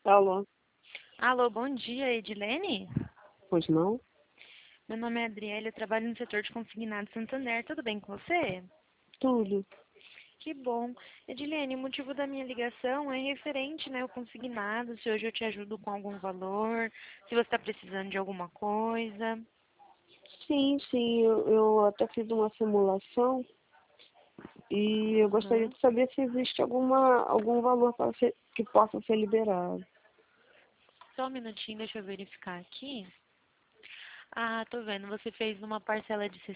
Alô? Alô, bom dia, Edilene? Pois não? Meu nome é Adriele, eu trabalho no setor de consignado Santander. Tudo bem com você? Tudo. Que bom. Edilene, o motivo da minha ligação é referente, ao consignado, se hoje eu te ajudo com algum valor, se você está precisando de alguma coisa. Sim, eu até fiz uma simulação e eu gostaria Uhum. de saber se existe algum valor que possa ser liberado. Só um minutinho, deixa eu verificar aqui. Ah, tô vendo, você fez uma parcela de R$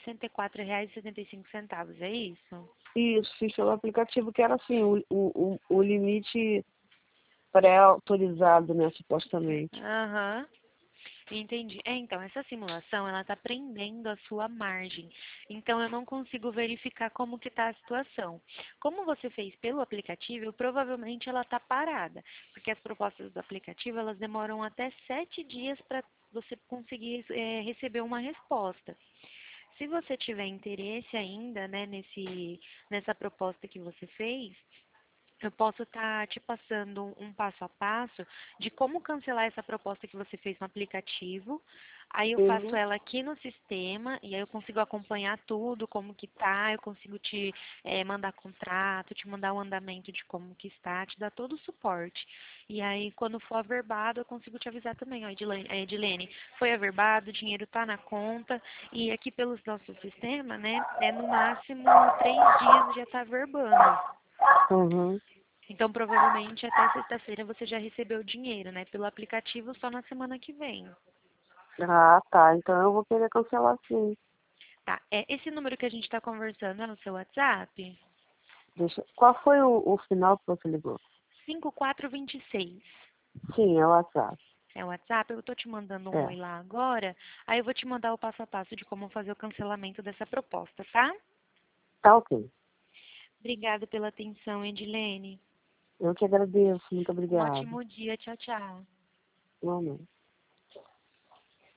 64,75, é isso? Isso, fiz pelo aplicativo que era assim, o limite pré-autorizado, né, supostamente. Aham. Entendi. Então, essa simulação, ela está prendendo a sua margem. Então, eu não consigo verificar como que está a situação. Como você fez pelo aplicativo, provavelmente ela está parada, porque as propostas do aplicativo, elas demoram até 7 dias para você conseguir receber uma resposta. Se você tiver interesse ainda, né, nessa proposta que você fez, eu posso estar te passando um passo a passo de como cancelar essa proposta que você fez no aplicativo. Aí eu faço Uhum. ela aqui no sistema e aí eu consigo acompanhar tudo, como que tá, eu consigo te mandar contrato, te mandar o andamento de como que está, te dar todo o suporte. E aí quando for averbado eu consigo te avisar também, ó, Edilene, foi averbado, o dinheiro está na conta e aqui pelos nossos sistemas, né, é no máximo 3 dias já está averbando. Uhum. Então, provavelmente até sexta-feira você já recebeu o dinheiro, né? Pelo aplicativo só na semana que vem. Ah, tá. Então eu vou querer cancelar sim. Tá, esse número que a gente está conversando é no seu WhatsApp? Qual foi o final que você ligou? 5426. Sim, é o WhatsApp. É o WhatsApp? Eu tô te mandando um É. oi lá agora. Aí eu vou te mandar o passo a passo de como fazer o cancelamento dessa proposta, tá? Tá ok. Obrigada pela atenção, Edilene. Eu que agradeço. Muito Um obrigada. ótimo dia. Tchau, tchau. Igualmente.